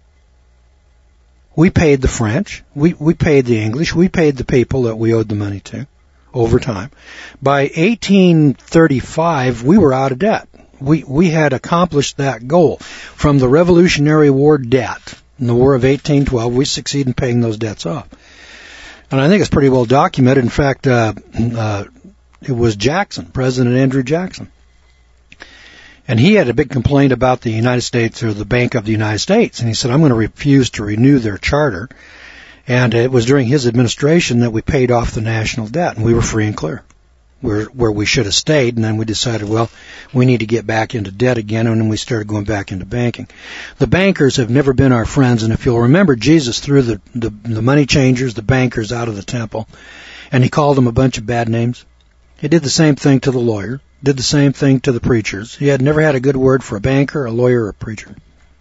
We paid the French. We paid the English. We paid the people that we owed the money to over time. By 1835, we were out of debt. We had accomplished that goal. From the Revolutionary War debt, in the War of 1812, we succeeded in paying those debts off. And I think it's pretty well documented. In fact, it was Jackson, President Andrew Jackson. And he had a big complaint about the United States, or the Bank of the United States. And he said, I'm going to refuse to renew their charter. And it was during his administration that we paid off the national debt, and we were free and clear. Where we should have stayed, and then we decided, well, we need to get back into debt again, and then we started going back into banking. The bankers have never been our friends, and if you'll remember, Jesus threw the money changers, the bankers, out of the temple, and he called them a bunch of bad names. He did the same thing to the lawyer, did the same thing to the preachers. He had never had a good word for a banker, a lawyer, or a preacher.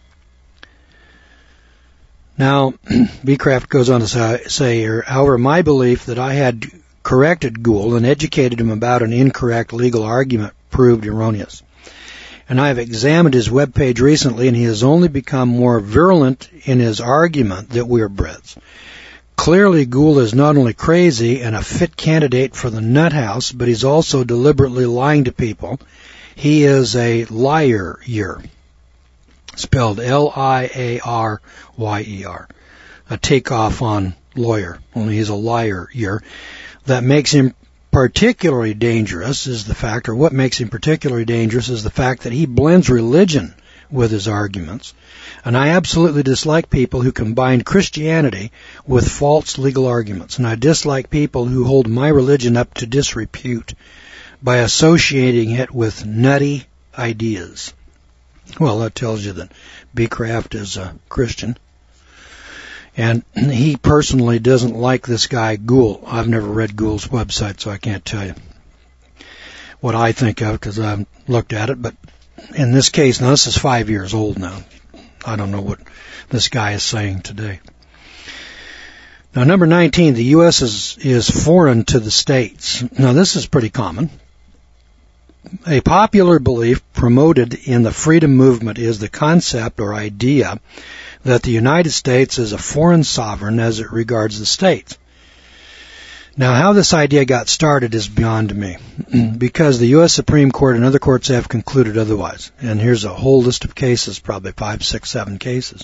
Now, Beecraft goes on to say here, however, my belief that I had corrected Gould and educated him about an incorrect legal argument proved erroneous. And I have examined his webpage recently, and he has only become more virulent in his argument that we are Brits. Clearly, Gould is not only crazy and a fit candidate for the nut house, but he's also deliberately lying to people. He is a liar-yer, spelled L-I-A-R-Y-E-R. takeoff on lawyer, only he's a liar here. That makes him particularly dangerous is the fact, or what makes him particularly dangerous is the fact that he blends religion with his arguments. And I absolutely dislike people who combine Christianity with false legal arguments. And I dislike people who hold my religion up to disrepute by associating it with nutty ideas. Well, that tells you that B. Kraft is a Christian. And he personally doesn't like this guy, Gould. I've never read Gould's website, so I can't tell you what I think of because I haven't looked at it. But in this case, now this is 5 years old now. I don't know what this guy is saying today. Now, number 19, the U.S. is foreign to the states. Now, this is pretty common. A popular belief promoted in the freedom movement is the concept or idea that the United States is a foreign sovereign as it regards the states. Now, how this idea got started is beyond me, because the U.S. Supreme Court and other courts have concluded otherwise. And here's a whole list of cases, probably 5, 6, 7 cases.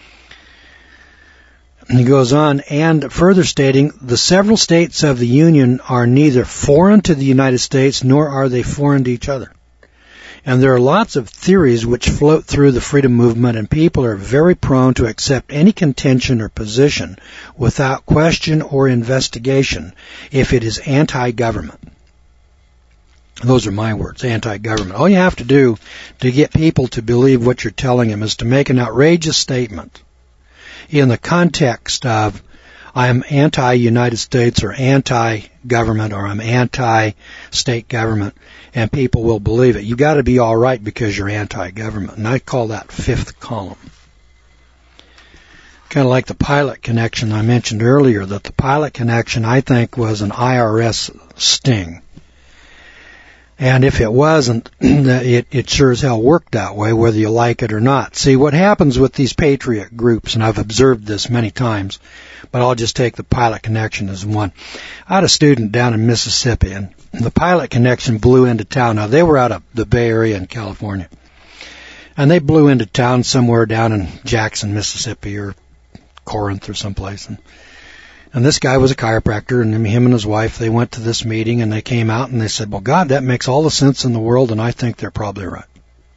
And he goes on, and further stating, the several states of the Union are neither foreign to the United States nor are they foreign to each other. And there are lots of theories which float through the freedom movement, and people are very prone to accept any contention or position without question or investigation if it is anti-government. Those are my words, anti-government. All you have to do to get people to believe what you're telling them is to make an outrageous statement in the context of I'm anti-United States or anti-government or I'm anti-state government, and people will believe it. You've got to be all right because you're anti-government, and I call that fifth column. Kind of like the Pilot Connection I mentioned earlier, that the Pilot Connection, I think, was an IRS sting. And if it wasn't, it sure as hell worked that way, whether you like it or not. See, what happens with these patriot groups, and I've observed this many times, but I'll just take the Pilot Connection as one. I had a student down in Mississippi, and the Pilot Connection blew into town. Now, they were out of the Bay Area in California. And they blew into town somewhere down in Jackson, Mississippi, or Corinth or someplace. And this guy was a chiropractor, and him and his wife, they went to this meeting, and they came out, and they said, well, God, that makes all the sense in the world, and I think they're probably right.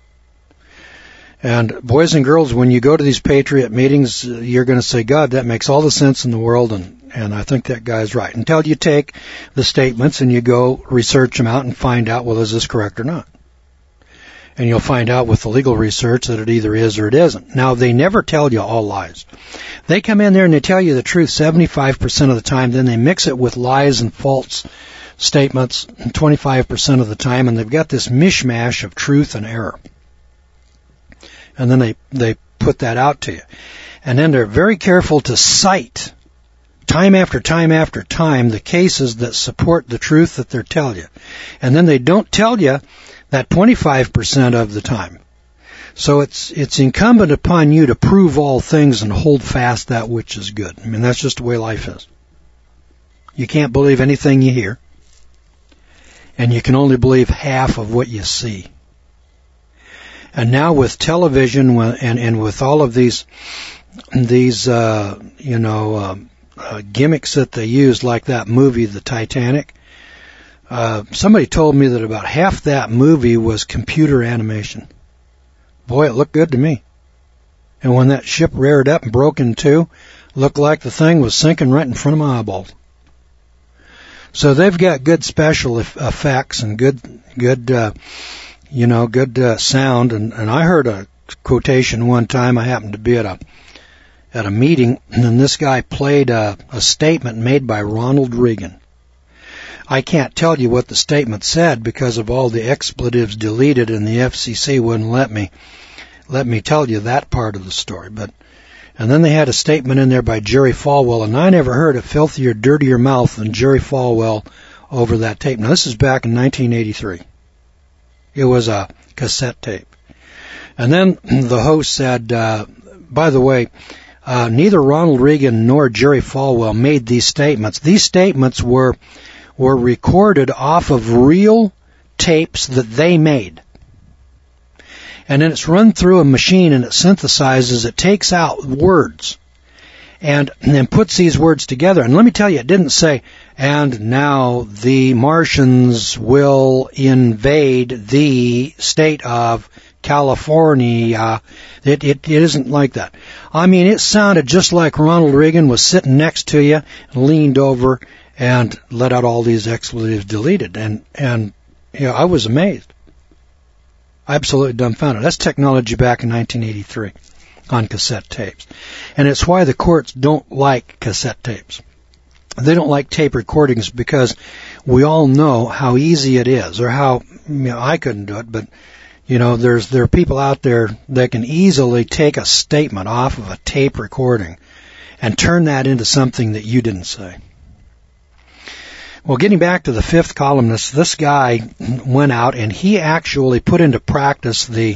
And boys and girls, when you go to these patriot meetings, you're going to say, God, that makes all the sense in the world, and I think that guy's right. Until you take the statements and you go research them out and find out, well, is this correct or not? And you'll find out with the legal research that it either is or it isn't. Now, they never tell you all lies. They come in there and they tell you the truth 75% of the time, then they mix it with lies and false statements 25% of the time, and they've got this mishmash of truth and error. And then they put that out to you. And then they're very careful to cite time after time after time the cases that support the truth that they're telling you. And then they don't tell you that 25% of the time. So it's incumbent upon you to prove all things and hold fast that which is good. I mean, that's just the way life is. You can't believe anything you hear, and you can only believe half of what you see. And now with television and with all of these gimmicks that they use, like that movie, The Titanic, somebody told me that about half that movie was computer animation. Boy, it looked good to me. And when that ship reared up and broke in two, looked like the thing was sinking right in front of my eyeballs. So they've got good special effects and good sound. And I heard a quotation one time. I happened to be at a meeting, and this guy played a statement made by Ronald Reagan. I can't tell you what the statement said because of all the expletives deleted, and the FCC wouldn't let me tell you that part of the story. And then they had a statement in there by Jerry Falwell, and I never heard a filthier, dirtier mouth than Jerry Falwell over that tape. Now, this is back in 1983. It was a cassette tape. And then the host said, by the way, neither Ronald Reagan nor Jerry Falwell made these statements. These statements were recorded off of real tapes that they made. And then it's run through a machine and it synthesizes, it takes out words. and then puts these words together. And let me tell you, it didn't say, and now the Martians will invade the state of California. It isn't like that. I mean, it sounded just like Ronald Reagan was sitting next to you and leaned over and let out all these expletives deleted. And you know, I was amazed. Absolutely dumbfounded. That's technology back in 1983 on cassette tapes. And it's why the courts don't like cassette tapes. They don't like tape recordings because we all know how easy it is, or how, you know, I couldn't do it, but you know, there are people out there that can easily take a statement off of a tape recording and turn that into something that you didn't say. Well, getting back to the fifth columnist, this guy went out and he actually put into practice the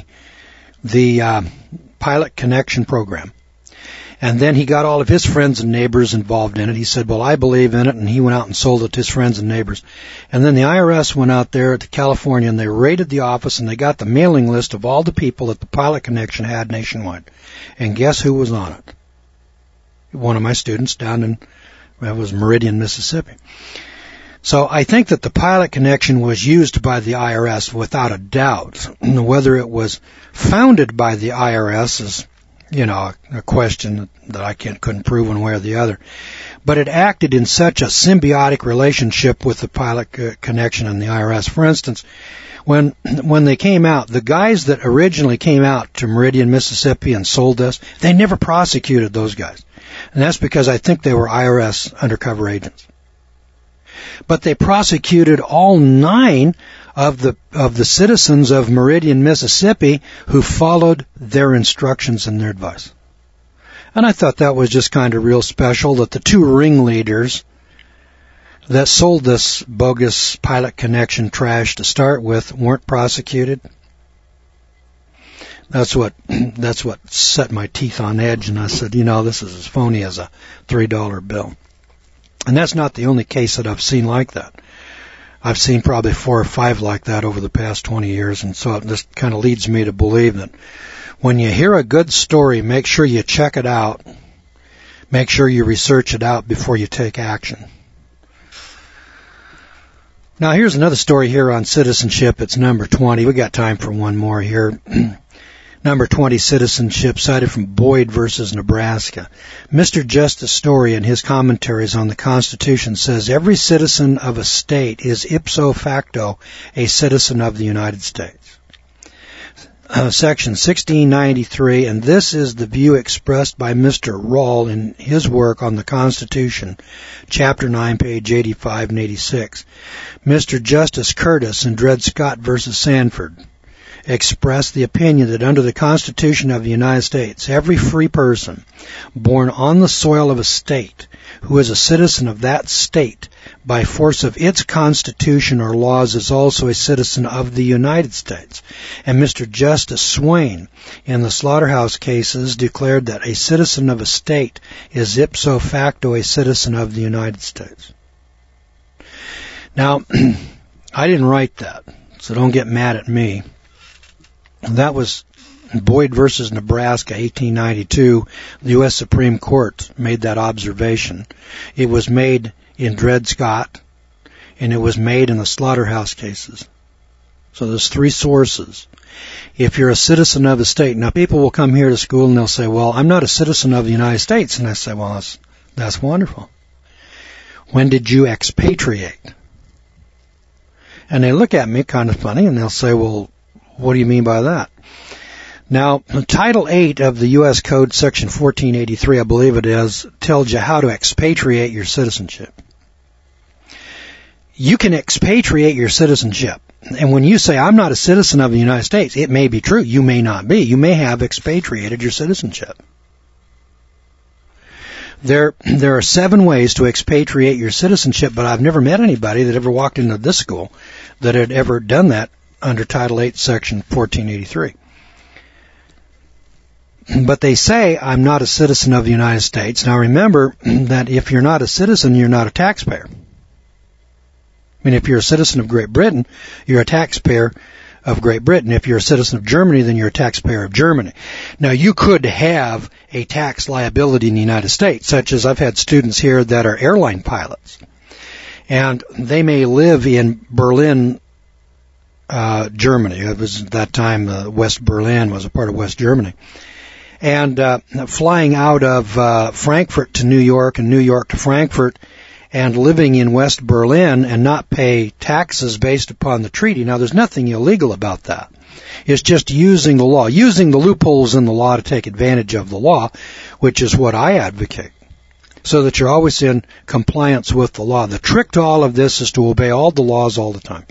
Pilot Connection program. And then he got all of his friends and neighbors involved in it. He said, well, I believe in it, and he went out and sold it to his friends and neighbors. And then the IRS went out there to California, and they raided the office, and they got the mailing list of all the people that the Pilot Connection had nationwide. And guess who was on it? One of my students down in, that was Meridian, Mississippi. So I think that the Pilot Connection was used by the IRS without a doubt. Whether it was founded by the IRS is, you know, a question that I couldn't prove one way or the other. But it acted in such a symbiotic relationship with the Pilot Connection and the IRS. For instance, when they came out, the guys that originally came out to Meridian, Mississippi and sold this, they never prosecuted those guys. And that's because I think they were IRS undercover agents. But they prosecuted all 9 of the citizens of Meridian, Mississippi, who followed their instructions and their advice. And I thought that was just kind of real special, that the 2 ringleaders that sold this bogus Pilot Connection trash to start with weren't prosecuted. That's what set my teeth on edge, and I said, you know, this is as phony as a $3 bill. And that's not the only case that I've seen like that. I've seen probably 4 or 5 like that over the past 20 years, and so this kind of leads me to believe that when you hear a good story, make sure you check it out. Make sure you research it out before you take action. Now, here's another story here on citizenship. It's number 20. We got time for one more here. Number 20, citizenship, cited from Boyd versus Nebraska. Mr. Justice Story, in his commentaries on the Constitution, says every citizen of a state is ipso facto a citizen of the United States. Section 1693, and this is the view expressed by Mr. Rawle in his work on the Constitution, Chapter 9, page 85 and 86. Mr. Justice Curtis in Dred Scott versus Sanford expressed the opinion that under the Constitution of the United States, every free person born on the soil of a state who is a citizen of that state by force of its constitution or laws is also a citizen of the United States. And Mr. Justice Swain in the Slaughterhouse cases declared that a citizen of a state is ipso facto a citizen of the United States. Now, I didn't write that, so don't get mad at me. That was Boyd versus Nebraska, 1892. The U.S. Supreme Court made that observation. It was made in Dred Scott, and it was made in the Slaughterhouse cases. So there's 3 sources. If you're a citizen of a state, now people will come here to school and they'll say, well, I'm not a citizen of the United States. And I say, well, that's wonderful. When did you expatriate? And they look at me kind of funny and they'll say, well, what do you mean by that? Now, Title 8 of the U.S. Code, Section 1483, I believe it is, tells you how to expatriate your citizenship. You can expatriate your citizenship. And when you say, I'm not a citizen of the United States, it may be true. You may not be. You may have expatriated your citizenship. There are 7 ways to expatriate your citizenship, but I've never met anybody that ever walked into this school that had ever done that under Title 8, Section 1483. But they say, I'm not a citizen of the United States. Now remember that if you're not a citizen, you're not a taxpayer. I mean, if you're a citizen of Great Britain, you're a taxpayer of Great Britain. If you're a citizen of Germany, then you're a taxpayer of Germany. Now, you could have a tax liability in the United States, such as I've had students here that are airline pilots, and they may live in Berlin, Germany. It was at that time West Berlin was a part of West Germany. And flying out of Frankfurt to New York and New York to Frankfurt and living in West Berlin and not pay taxes based upon the treaty. Now, there's nothing illegal about that. It's just using the law, using the loopholes in the law to take advantage of the law, which is what I advocate, so that you're always in compliance with the law. The trick to all of this is to obey all the laws all the time.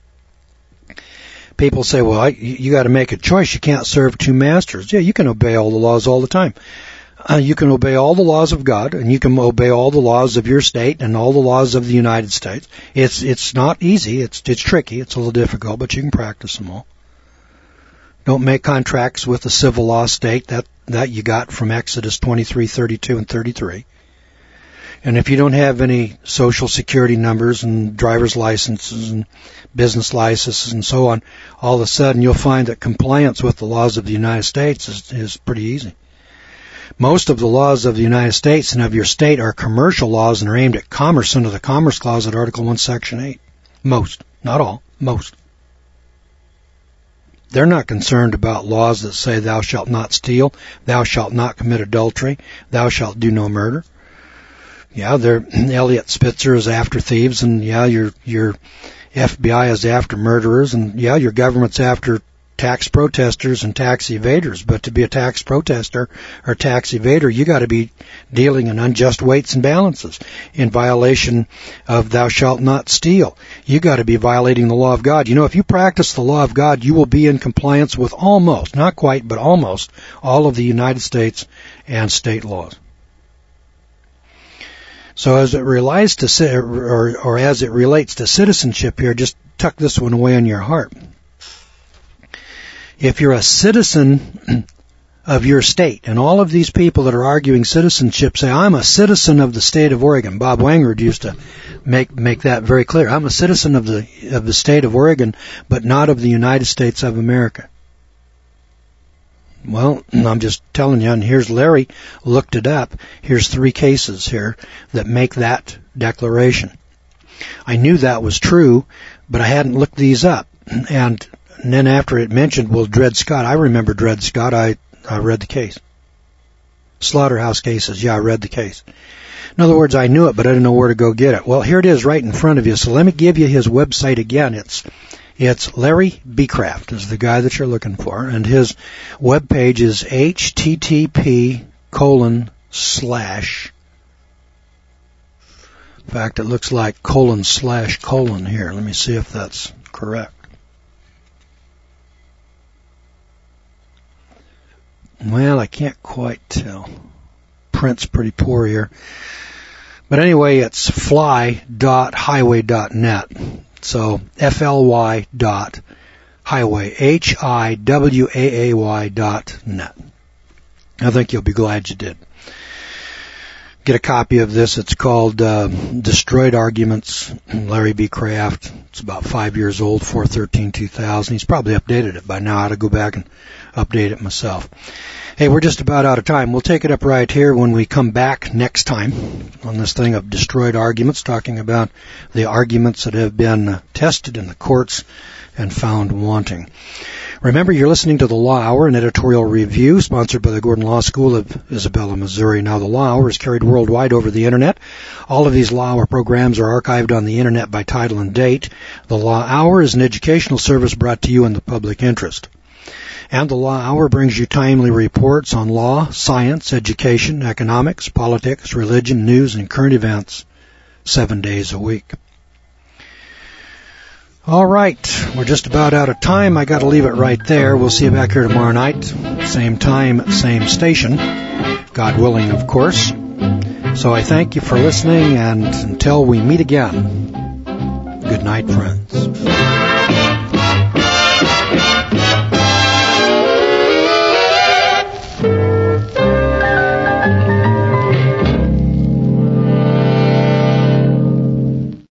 People say, well, you got to make a choice. You can't serve two masters. Yeah, you can obey all the laws all the time. You can obey all the laws of God, and you can obey all the laws of your state and all the laws of the United States. It's not easy. It's tricky. It's a little difficult, but you can practice them all. Don't make contracts with the civil law state that you got from Exodus 23, 32, and 33. And if you don't have any social security numbers and driver's licenses and business licenses and so on, all of a sudden you'll find that compliance with the laws of the United States is pretty easy. Most of the laws of the United States and of your state are commercial laws and are aimed at commerce under the Commerce Clause at Article 1, Section 8. Most. Not all. Most. They're not concerned about laws that say thou shalt not steal, thou shalt not commit adultery, thou shalt do no murder. Yeah, Elliot Spitzer is after thieves, and yeah, your FBI is after murderers, and yeah, your government's after tax protesters and tax evaders. But to be a tax protester or tax evader, you got to be dealing in unjust weights and balances in violation of thou shalt not steal. You got to be violating the law of God. You know, if you practice the law of God, you will be in compliance with almost, not quite, but almost all of the United States and state laws. So as it relates to, or as it relates to citizenship here, just tuck this one away in your heart. If you're a citizen of your state, and all of these people that are arguing citizenship say, I'm a citizen of the state of Oregon. Bob Wangard used to make that very clear. I'm a citizen of the state of Oregon, but not of the United States of America. Well, I'm just telling you, and here's Larry looked it up. Here's 3 cases here that make that declaration. I knew that was true, but I hadn't looked these up. And then after it mentioned, well, Dred Scott, I remember Dred Scott, I read the case. Slaughterhouse cases, yeah, I read the case. In other words, I knew it, but I didn't know where to go get it. Well, here it is right in front of you. So let me give you his website again. It's Larry Becraft is the guy that you're looking for, and his webpage is http:// in fact, it looks like : here. Let me see if that's correct. Well, I can't quite tell. Print's pretty poor here. But anyway, it's fly.highway.net. So fly.highway, hiwaay.net. I think you'll be glad you did. Get a copy of this. It's called Destroyed Arguments, Larry Becraft. It's about 5 years old, 4/13/2000. He's probably updated it by now. I ought to go back and update it myself. Hey, we're just about out of time. We'll take it up right here when we come back next time on this thing of destroyed arguments, talking about the arguments that have been tested in the courts and found wanting. Remember, you're listening to the Law Hour, an editorial review sponsored by the Gordon Law School of Isabella, Missouri. Now, the Law Hour is carried worldwide over the Internet. All of these Law Hour programs are archived on the Internet by title and date. The Law Hour is an educational service brought to you in the public interest. And the Law Hour brings you timely reports on law, science, education, economics, politics, religion, news, and current events 7 days a week. All right, we're just about out of time. I got to leave it right there. We'll see you back here tomorrow night, same time, same station, God willing, of course. So I thank you for listening, and until we meet again, good night, friends.